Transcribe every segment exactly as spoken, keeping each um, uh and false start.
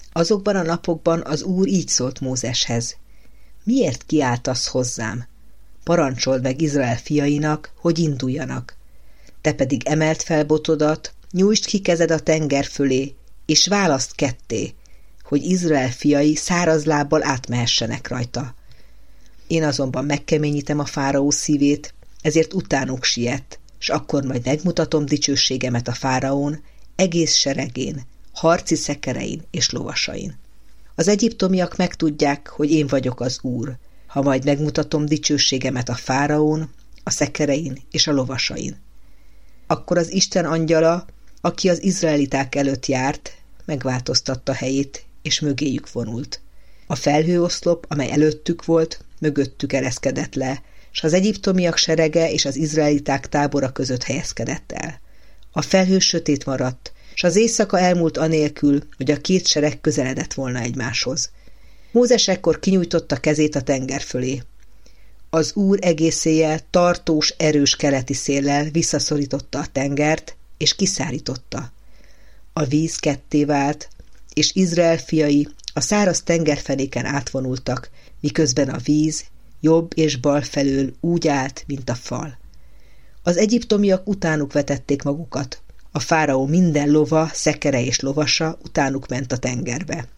Azokban a napokban az Úr így szólt Mózeshez: miért kiáltasz hozzám? Parancsold meg Izrael fiainak, hogy induljanak. Te pedig emeld fel botodat, nyújtsd ki kezed a tenger fölé, és választ ketté, hogy Izrael fiai száraz lábbal átmehessenek rajta. Én azonban megkeményítem a fáraó szívét, ezért utánuk siet, s akkor majd megmutatom dicsőségemet a fáraón, egész seregén, harci szekerein és lovasain. Az egyiptomiak megtudják, hogy én vagyok az Úr, ha majd megmutatom dicsőségemet a fáraón, a szekerein és a lovasain. Akkor az Isten angyala, aki az izraeliták előtt járt, megváltoztatta helyét, és mögéjük vonult. A felhőoszlop, amely előttük volt, mögöttük ereszkedett le, s az egyiptomiak serege és az izraeliták tábora között helyezkedett el. A felhő sötét maradt, s az éjszaka elmúlt anélkül, hogy a két sereg közeledett volna egymáshoz. Mózes ekkor kinyújtotta kezét a tenger fölé. Az Úr egész éjjel tartós, erős keleti széllel visszaszorította a tengert, és kiszárította. A víz ketté vált, és Izrael fiai a száraz tengerfenéken átvonultak, miközben a víz jobb és bal felől úgy állt, mint a fal. Az egyiptomiak utánuk vetették magukat. A fáraó minden lova, szekere és lovasa utánuk ment a tengerbe.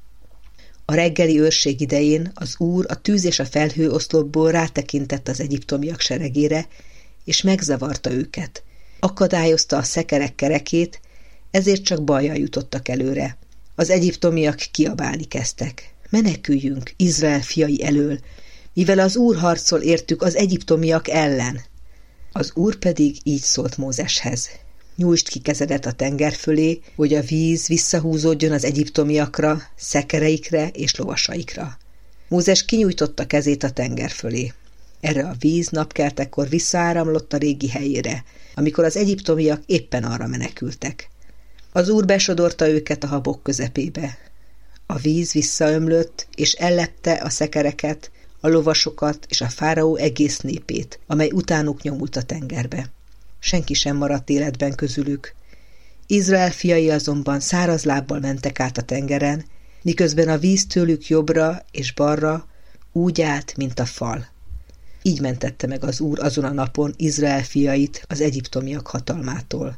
A reggeli őrség idején az Úr a tűz és a felhő oszlopból rátekintett az egyiptomiak seregére, és megzavarta őket. Akadályozta a szekerek kerekét, ezért csak bajjal jutottak előre. Az egyiptomiak kiabálni kezdtek: meneküljünk Izrael fiai elől, mivel az Úr harcol értük az egyiptomiak ellen. Az Úr pedig így szólt Mózeshez: nyújtsd ki kezedet a tenger fölé, hogy a víz visszahúzódjon az egyiptomiakra, szekereikre és lovasaikra. Mózes kinyújtotta kezét a tenger fölé. Erre a víz napkeltekor visszaáramlott a régi helyére, amikor az egyiptomiak éppen arra menekültek. Az Úr besodorta őket a habok közepébe. A víz visszaömlött, és ellepte a szekereket, a lovasokat és a fáraó egész népét, amely utánuk nyomult a tengerbe. Senki sem maradt életben közülük. Izrael fiai azonban száraz lábbal mentek át a tengeren, miközben a víz tőlük jobbra és balra úgy állt, mint a fal. Így mentette meg az Úr azon a napon Izrael fiait az egyiptomiak hatalmától.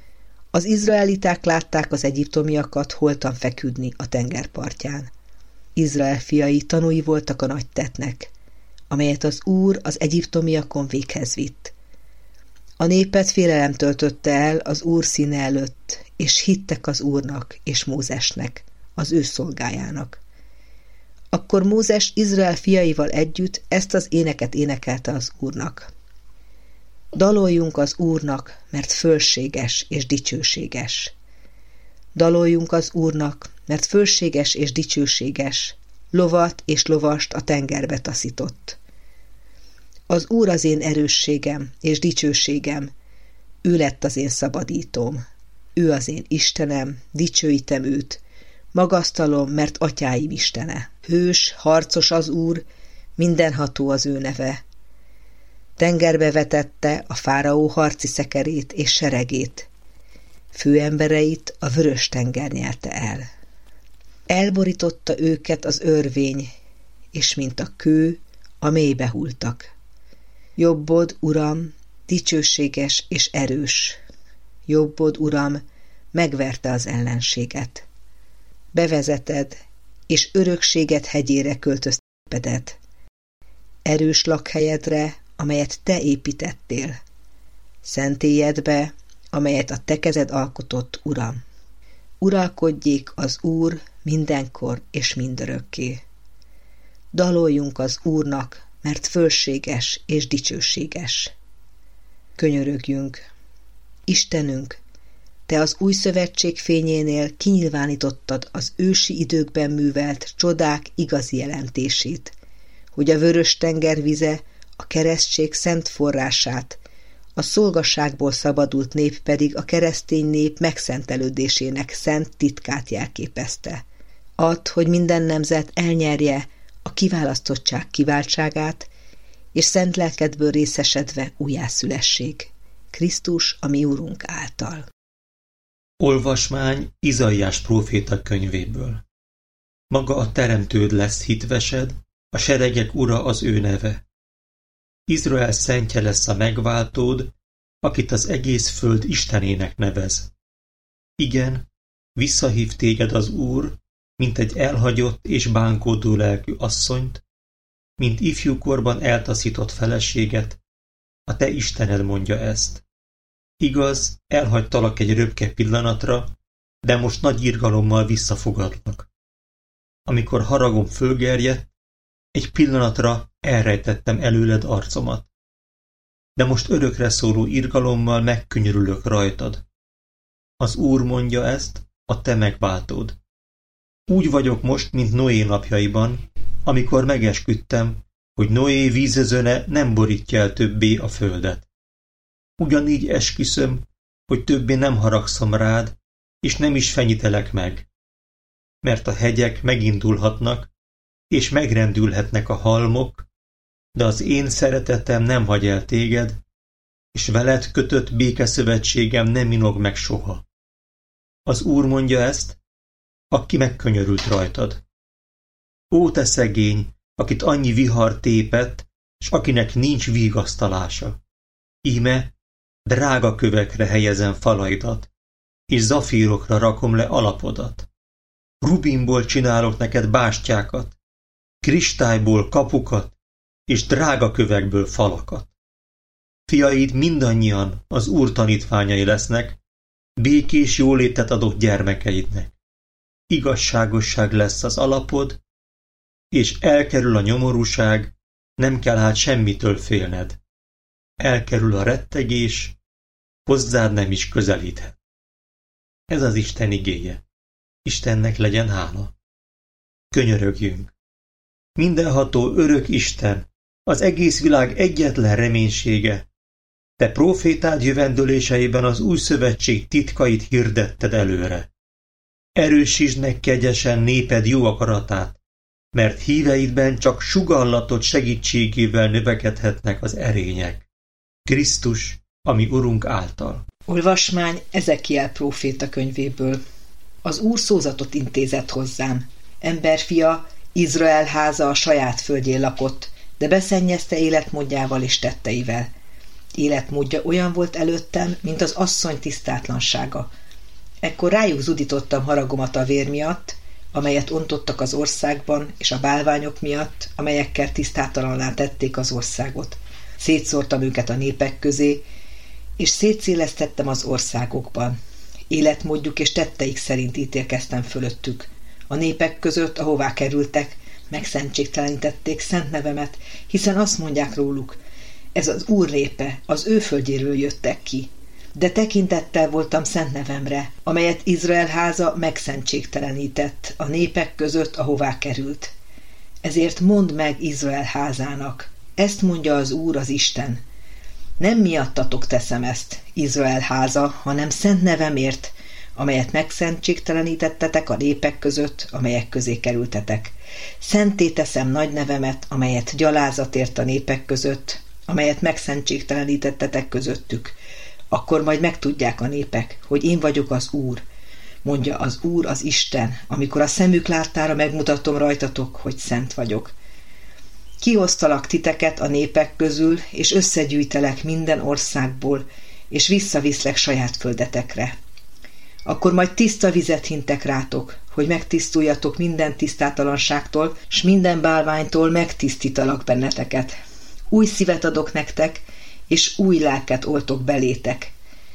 Az izraeliták látták az egyiptomiakat holtan feküdni a tengerpartján. Izrael fiai tanúi voltak a nagy tettnek, amelyet az Úr az egyiptomiakon véghez vitt. A népet félelem töltötte el az Úr színe előtt, és hittek az Úrnak és Mózesnek, az ő szolgájának. Akkor Mózes Izrael fiaival együtt ezt az éneket énekelte az Úrnak. Daloljunk az Úrnak, mert fölséges és dicsőséges. Daloljunk az Úrnak, mert fölséges és dicsőséges, lovat és lovast a tengerbe taszított. Az Úr az én erősségem és dicsőségem, ő lett az én szabadítóm. Ő az én Istenem, dicsőítem őt, magasztalom, mert atyáim Istene. Hős, harcos az Úr, mindenható az ő neve. Tengerbe vetette a fáraó harci szekerét és seregét. Főembereit a vörös tenger nyerte el. Elborította őket az örvény, és mint a kő, a mélybe hultak. Jobbod, Uram, dicsőséges és erős. Jobbod, Uram, megverte az ellenséget. Bevezeted, és örökséget hegyére költözteted. Erős lakhelyedre, amelyet te építettél. Szentélyedbe, amelyet a te kezed alkotott, Uram. Uralkodjék az Úr mindenkor és mindörökké. Daloljunk az Úrnak, mert fölséges és dicsőséges. Könyörögjünk. Istenünk, te az új szövetség fényénél kinyilvánítottad az ősi időkben művelt csodák igazi jelentését, hogy a vörös tenger vize a keresztség szent forrását, a szolgasságból szabadult nép pedig a keresztény nép megszentelődésének szent titkát jelképezte. Add, hogy minden nemzet elnyerje a kiválasztottság kiváltságát, és szent lelkedből részesedve újjászülessék. Krisztus, a mi Úrunk által. Olvasmány Izaiás próféta könyvéből. Maga a teremtőd lesz hitvesed, a seregek ura az ő neve. Izrael szentje lesz a megváltód, akit az egész föld Istenének nevez. Igen, visszahív téged az Úr, mint egy elhagyott és bánkódó lelkű asszonyt, mint ifjúkorban eltaszított feleséget, a te Istened mondja ezt. Igaz, elhagytalak egy röpke pillanatra, de most nagy irgalommal visszafogadlak. Amikor haragom fölgerjedt, egy pillanatra elrejtettem előled arcomat. De most örökre szóló irgalommal megkönyörülök rajtad. Az Úr mondja ezt, a te megváltód. Úgy vagyok most, mint Noé napjaiban, amikor megesküdtem, hogy Noé vízözöne nem borítja el többé a földet. Ugyanígy esküszöm, hogy többé nem haragszom rád, és nem is fenyítelek meg. Mert a hegyek megindulhatnak, és megrendülhetnek a halmok, de az én szeretetem nem hagy el téged, és veled kötött békeszövetségem nem inog meg soha. Az Úr mondja ezt, aki megkönyörült rajtad. Ó, te szegény, akit annyi vihar tépett, s akinek nincs vigasztalása. Íme, drága kövekre helyezem falaidat, és zafírokra rakom le alapodat. Rubinból csinálok neked bástyákat, kristályból kapukat, és drága kövekből falakat. Fiaid mindannyian az Úr tanítványai lesznek, békés jólétet adok gyermekeidnek. Igazságosság lesz az alapod, és elkerül a nyomorúság, nem kell hát semmitől félned. Elkerül a rettegés, hozzád nem is közelíthet. Ez az Isten igéje. Istennek legyen hála. Könyörögjünk. Mindenható örök Isten, az egész világ egyetlen reménysége. Te prófétád jövendőléseiben az új szövetség titkait hirdetted előre. Erősítsd meg kegyesen néped jó akaratát, mert híveidben csak sugallatot segítségével növekedhetnek az erények. Krisztus, ami Urunk által. Olvasmány Ezekiel próféta könyvéből. Az Úr szózatot intézett hozzám. Emberfia, Izrael háza a saját földjén lakott, de beszennyezte életmódjával és tetteivel. Életmódja olyan volt előttem, mint az asszony tisztátlansága. Ekkor rájuk zudítottam haragomat a vér miatt, amelyet ontottak az országban, és a bálványok miatt, amelyekkel tisztátalanná tették az országot. Szétszórtam őket a népek közé, és szétszélesztettem az országokban. Életmódjuk és tetteik szerint ítélkeztem fölöttük. A népek között, ahová kerültek, megszentségtelenítették szent nevemet, hiszen azt mondják róluk, ez az Úr népe, az ő földjéről jöttek ki. De tekintettel voltam szent nevemre, amelyet Izrael háza megszentségtelenített a népek között, ahová került. Ezért mondd meg Izrael házának, ezt mondja az Úr az Isten. Nem miattatok teszem ezt, Izrael háza, hanem szent nevemért, amelyet megszentségtelenítettetek a népek között, amelyek közé kerültetek. Szenté teszem nagy nevemet, amelyet gyalázatért a népek között, amelyet megszentségtelenítettetek közöttük. Akkor majd megtudják a népek, hogy én vagyok az Úr, mondja az Úr az Isten, amikor a szemük láttára megmutatom rajtatok, hogy szent vagyok. Kiosztalak titeket a népek közül, és összegyűjtelek minden országból, és visszaviszlek saját földetekre. Akkor majd tiszta vizet hintek rátok, hogy megtisztuljatok minden tisztátalanságtól, s minden bálványtól megtisztítalak benneteket. Új szívet adok nektek, és új lelket oltok belétek.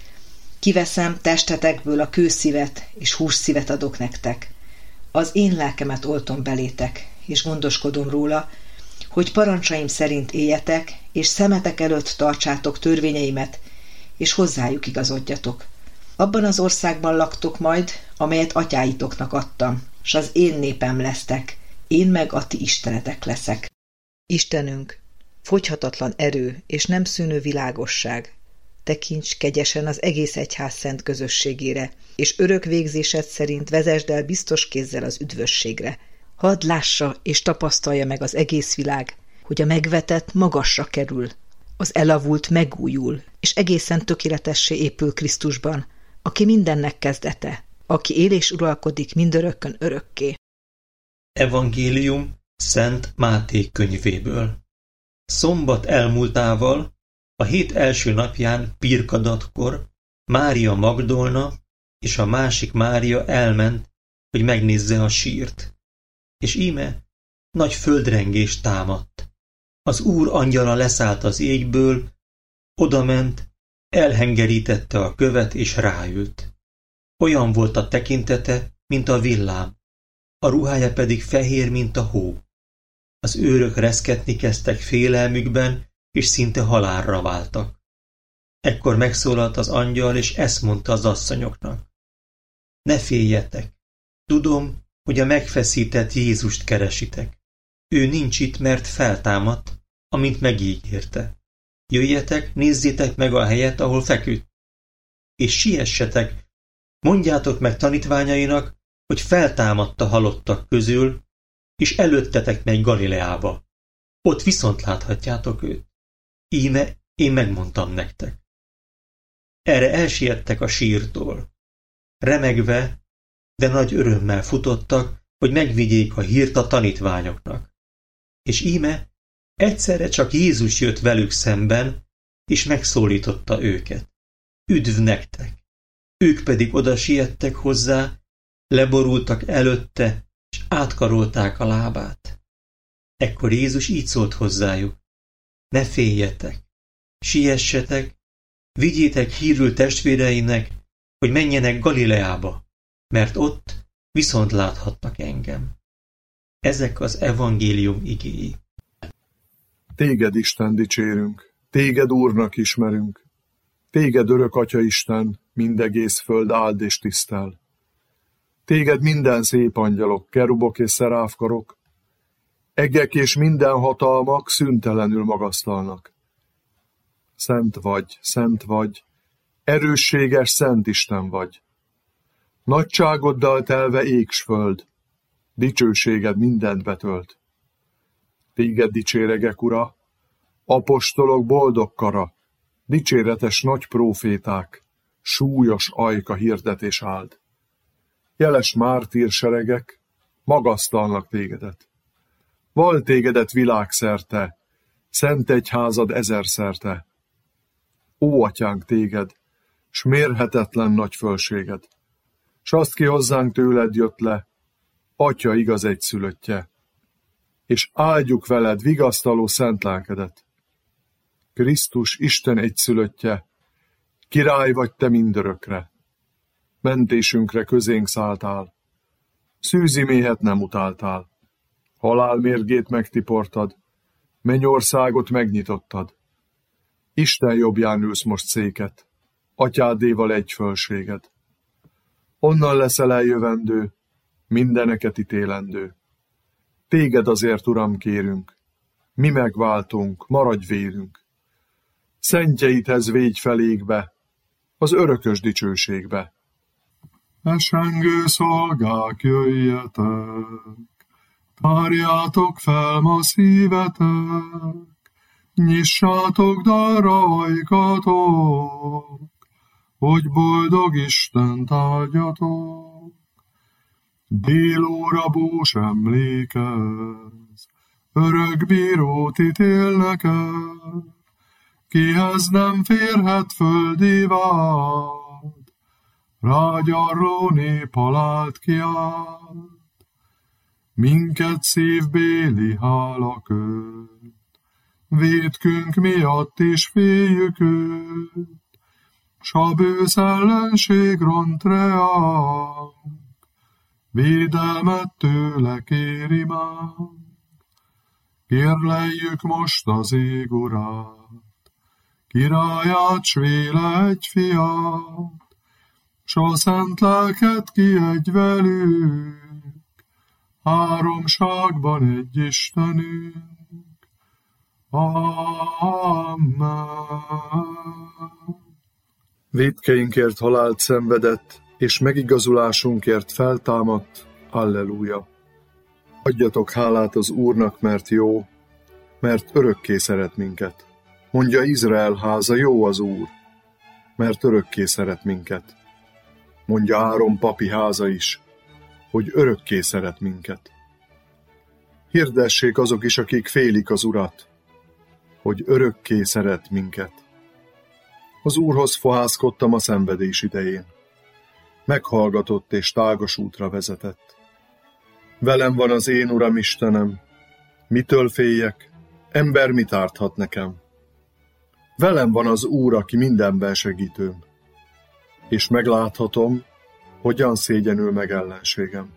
Kiveszem testetekből a kőszívet, és hússzívet adok nektek. Az én lelkemet oltom belétek, és gondoskodom róla, hogy parancsaim szerint éljetek, és szemetek előtt tartsátok törvényeimet, és hozzájuk igazodjatok. Abban az országban laktok majd, amelyet atyáitoknak adtam, s az én népem lesztek, én meg a ti istenetek leszek. Istenünk, fogyhatatlan erő és nem szűnő világosság, tekints kegyesen az egész egyház szent közösségére, és örök végzésed szerint vezesd el biztos kézzel az üdvösségre. Hadd lássa és tapasztalja meg az egész világ, hogy a megvetett magasra kerül, az elavult megújul, és egészen tökéletessé épül Krisztusban, aki mindennek kezdete, aki él és uralkodik mindörökkön örökké. Evangélium Szent Máté könyvéből. Szombat elmúltával, a hét első napján pirkadatkor Mária Magdolna és a másik Mária elment, hogy megnézze a sírt. És íme nagy földrengés támadt. Az Úr angyala leszállt az égből, odament, elhengerítette a követ és ráült. Olyan volt a tekintete, mint a villám, a ruhája pedig fehér, mint a hó. Az őrök reszketni kezdtek félelmükben, és szinte halálra váltak. Ekkor megszólalt az angyal, és ezt mondta az asszonyoknak: ne féljetek, tudom, hogy a megfeszített Jézust keresitek. Ő nincs itt, mert feltámadt, amint megígérte. Jöjjetek, nézzétek meg a helyet, ahol feküdt, és siessetek, mondjátok meg tanítványainak, hogy feltámadt a halottak közül, és előttetek megy Galileába. Ott viszont láthatjátok őt. Íme én megmondtam nektek. Erre elsiettek a sírtól. Remegve, de nagy örömmel futottak, hogy megvigyék a hírt a tanítványoknak. És íme egyszerre csak Jézus jött velük szemben, és megszólította őket. Üdv nektek! Ők pedig oda siettek hozzá, leborultak előtte, és átkarolták a lábát. Ekkor Jézus így szólt hozzájuk: ne féljetek, siessetek, vigyétek hírül testvéreinek, hogy menjenek Galileába, mert ott viszont láthatnak engem. Ezek az evangélium igéi. Téged, Isten, dicsérünk, téged Úrnak ismerünk, téged örök Atya Isten, mindegész föld áld és tisztel. Téged minden szép angyalok, kerubok és szeráfkarok, eggek és minden hatalmak szüntelenül magasztalnak. Szent vagy, szent vagy, erősséges szent Isten vagy. Nagyságoddal telve ég s föld, dicsőséged mindent betölt. Téged dicséregek, Ura, apostolok boldog kara, dicséretes nagy próféták, súlyos ajka hirdetés áld. Jeles mártír seregek magasztalnak tégedet. Val tégedet világszerte, szent egyházad ezerszerte. Ó, atyánk, téged, s mérhetetlen nagy fölséged, s azt ki hozzánk tőled jött le, Atya igaz egyszülöttje, és áldjuk veled vigasztaló szent lelkedet. Krisztus Isten egyszülöttje, király vagy te mindörökre. Mentésünkre közénk szálltál, szűzi méhet nem utáltál. Halál mérgét megtiportad, mennyországot megnyitottad. Isten jobbján ülsz most széket, atyádéval egy fölséged. Onnan leszel eljövendő, mindeneket ítélendő. Téged azért, Uram, kérünk, mi megváltunk, maradj vérünk. Szentjeidhez végy felégbe, az örökös dicsőségbe. Esengő szolgák, jöjjetek, tárjátok fel ma szívetek, nyissátok darra ajkatok, hogy boldog Istent áldjatok. Délóra bús emlékez, örök bírót ítél neked, kihez nem férhet földi vád, rágyarló nép halált kiált. Minket szívbéli hála köt, vétkünk miatt is féljük őt, s a bősz ellenség ront reánk, védelmet tőle kéri már. Kérleljük most az ég urát, királyát, s véle egy fiát, s a szent lelket kiadj velük, háromságban egy Istenünk. Amen. Vétkeinkért halált szenvedett, és megigazulásunkért feltámadt. Alleluja. Adjatok hálát az Úrnak, mert jó, mert örökké szeret minket. Mondja Izrael háza, jó az Úr, mert örökké szeret minket. Mondja Áron papi háza is, hogy örökké szeret minket. Hirdessék azok is, akik félik az Urat, hogy örökké szeret minket. Az Úrhoz fohászkodtam a szenvedés idején. Meghallgatott és tágas útra vezetett. Velem van az én Uram Istenem, mitől féljek, ember mit árthat nekem? Velem van az Úr, aki mindenben segítőm, és megláthatom, hogyan szégyenül meg ellenségem.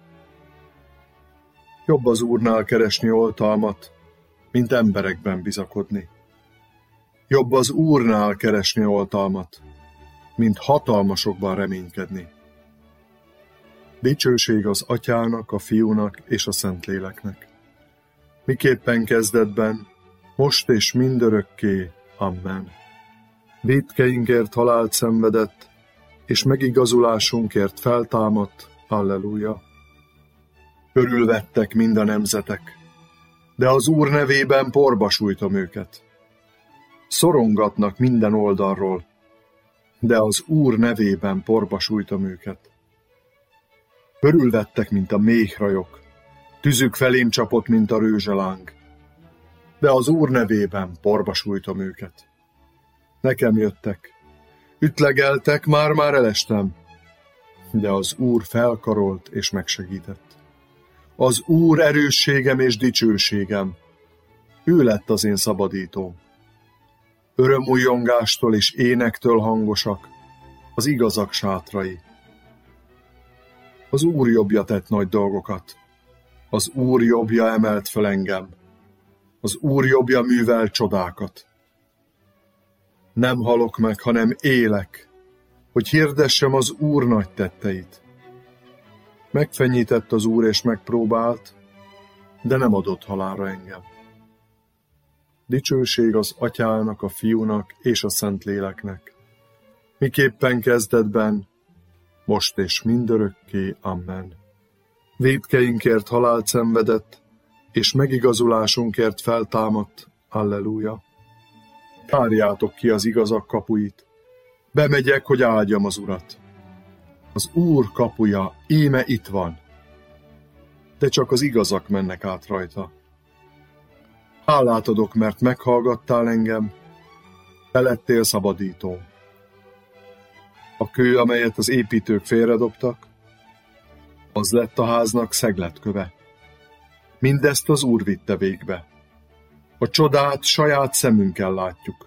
Jobb az Úrnál keresni oltalmat, mint emberekben bizakodni. Jobb az Úrnál keresni oltalmat, mint hatalmasokban reménykedni. Dicsőség az Atyának, a Fiúnak és a Szentléleknek. Miképpen kezdetben, most és mindörökké. Amen. Vétkeinkért halált szenvedett, és megigazulásunkért feltámadt. Alleluja. Körülvettek mind a nemzetek, de az Úr nevében porba sújtom őket. Szorongatnak minden oldalról, de az Úr nevében porba sújtom őket. Körülvettek, mint a méhrajok, tüzük felém csapott, mint a rőzseláng, de az Úr nevében porba sújtom őket. Nekem jöttek, ütlegeltek, már-már elestem, de az Úr felkarolt és megsegített. Az Úr erősségem és dicsőségem, ő lett az én szabadítóm. Örömújjongástól és énektől hangosak az igazak sátrai. Az Úr jobbja tett nagy dolgokat, az Úr jobbja emelt fel engem, az Úr jobbja művel csodákat. Nem halok meg, hanem élek, hogy hirdessem az Úr nagy tetteit. Megfenyített az Úr és megpróbált, de nem adott halálra engem. Dicsőség az Atyának, a Fiúnak és a Szentléleknek. Miképpen kezdetben, most és mindörökké. Amen. Vétkeinkért halált szenvedett, és megigazulásunkért feltámadt. Alleluja. Tárjátok ki az igazak kapuit. Bemegyek, hogy áldjam az Urat. Az Úr kapuja íme itt van, de csak az igazak mennek át rajta. Hálát adok, mert meghallgattál engem, te lettél szabadító. A kő, amelyet az építők félredobtak, az lett a háznak szegletköve. Mindezt az Úr vitte végbe. A csodát saját szemünkkel látjuk.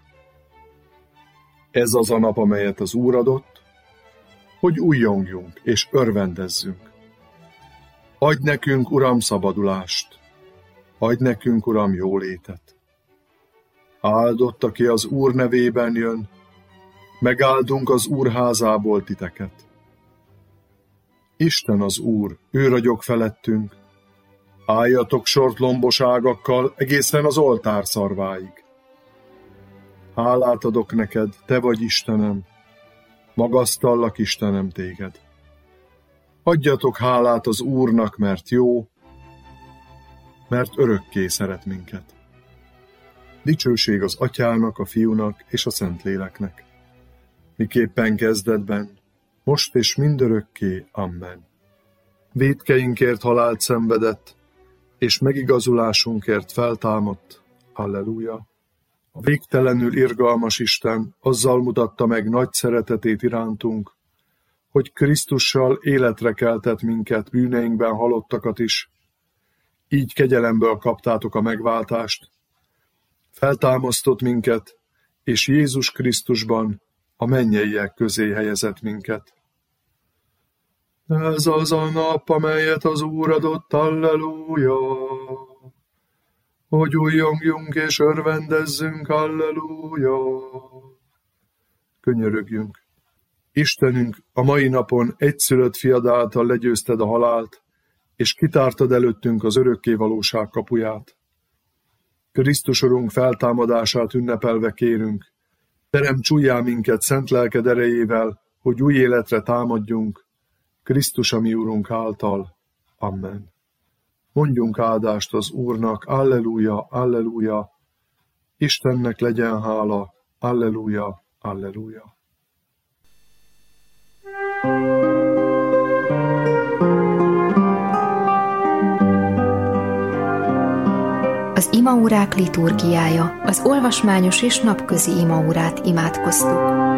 Ez az a nap, amelyet az Úr adott, hogy újjongjunk és örvendezzünk. Adj nekünk, Uram, szabadulást, adj nekünk, Uram, jólétet. Áldott, aki az Úr nevében jön, megáldunk az Úr házából titeket. Isten az Úr, ő ragyog felettünk, álljatok sort lombos ágakkal egészen az oltár szarváig. Hálát adok neked, te vagy Istenem, magasztallak, Istenem, téged. Adjatok hálát az Úrnak, mert jó, mert örökké szeret minket. Dicsőség az Atyának, a Fiúnak és a Szentléleknek. Miképpen kezdetben, most és mindörökké. Amen. Vétkeinkért halált szenvedett, és megigazulásunkért feltámadt. Alleluja. A végtelenül irgalmas Isten azzal mutatta meg nagy szeretetét irántunk, hogy Krisztussal életre keltett minket, bűneinkben halottakat is. Így kegyelemből kaptátok a megváltást. Feltámasztott minket, és Jézus Krisztusban a mennyeiek közé helyezett minket. Ez az a nap, amelyet az Úr adott, alleluja, hogy újjongjunk és örvendezzünk, alleluja. Könyörögjünk. Istenünk, a mai napon egyszülött fiad által legyőzted a halált, és kitártad előttünk az örökké valóság kapuját. Krisztus Urunk feltámadását ünnepelve kérünk, teremts újjá minket szent lelked erejével, hogy új életre támadjunk, Krisztus a mi Urunk által. Amen. Mondjunk áldást az Úrnak, alleluja, alleluja, Istennek legyen hála, alleluja, alleluja. Az imaórák liturgiája, az olvasmányos és napközi imaórát imádkoztuk.